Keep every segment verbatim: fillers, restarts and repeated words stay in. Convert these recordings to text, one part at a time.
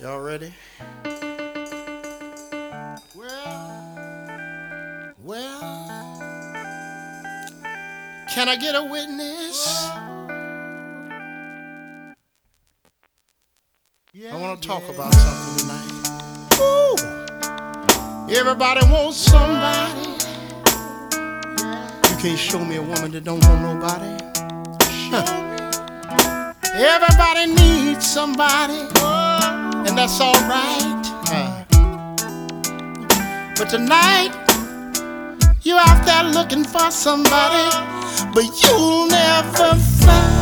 Y'all ready? Well, well, can I get a witness? I want to talk about something tonight. Ooh. Everybody wants somebody. You can't show me a woman that don't want nobody. Everybody needs somebody, and that's all right. Uh, But tonight, you out there looking for somebody, but you'll never find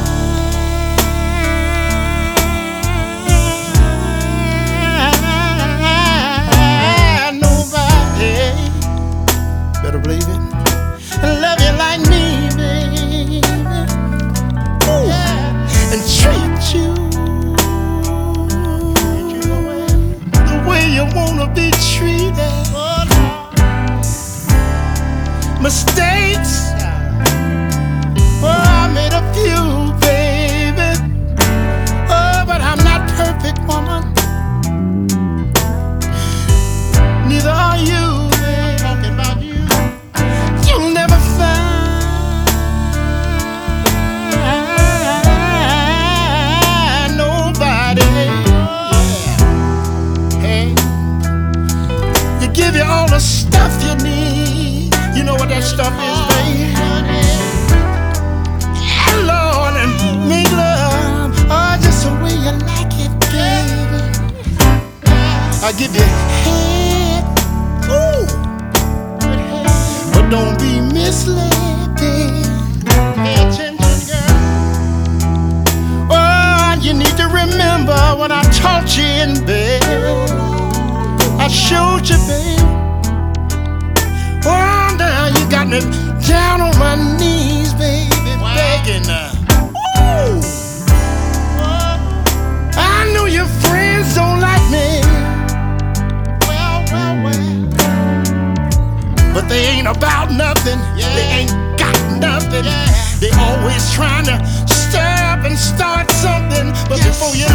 nobody. better believe it. Love you like me, baby. Ooh. And treat you the way you wanna be treated. Mistakes, oh, I made a few, baby. Oh, but I'm not perfect, woman. Neither are you, baby. Talking about you. You'll never find nobody. Hey, you give you all the stuff you need. You know what that stuff is, baby. Yeah, Lord, and make love, oh, just the way you like it, baby. I give you head, ooh, but don't be misled, baby. Pay attention, girl. Oh, you need to remember what I taught you in bed. I showed you, baby. Oh, now you got me down on my knees, baby, wow. Begging. Ooh. I know your friends don't like me. Well, well, well. But they ain't about nothing. Yeah. They ain't got nothing. Yeah. They always trying to stir up and start something. But yes. Before you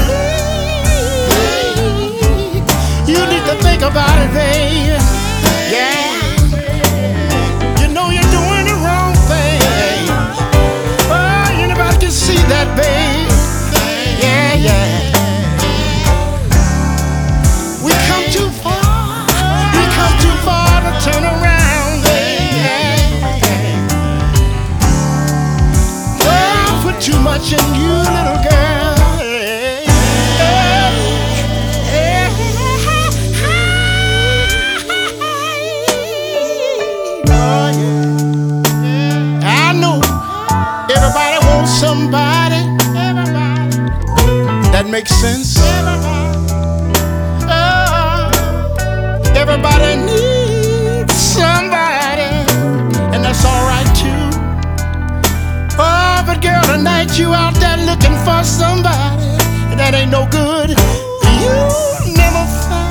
leave, you need to think about it, baby. Yeah. See that, babe? Yeah, yeah. We come too far. We come too far to turn around, babe. Well, I put too much in you, little girl. Oh, yeah. I know everybody wants somebody. Everybody. That makes sense. Everybody. Oh, everybody needs somebody, and that's all right too. Oh, but girl, tonight you out there looking for somebody, and that ain't no good. You never find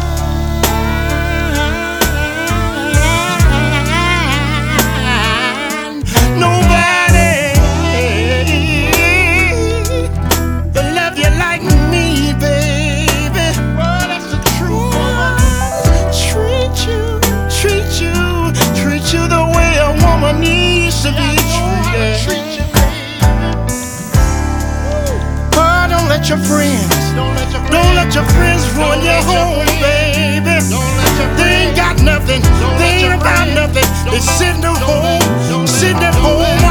nobody. Needs to be treated. Oh, don't let your friends, don't let your friends, don't let your friends ruin your home, baby. They ain't got nothing, they ain't about nothing. They sitting at home, sitting at home.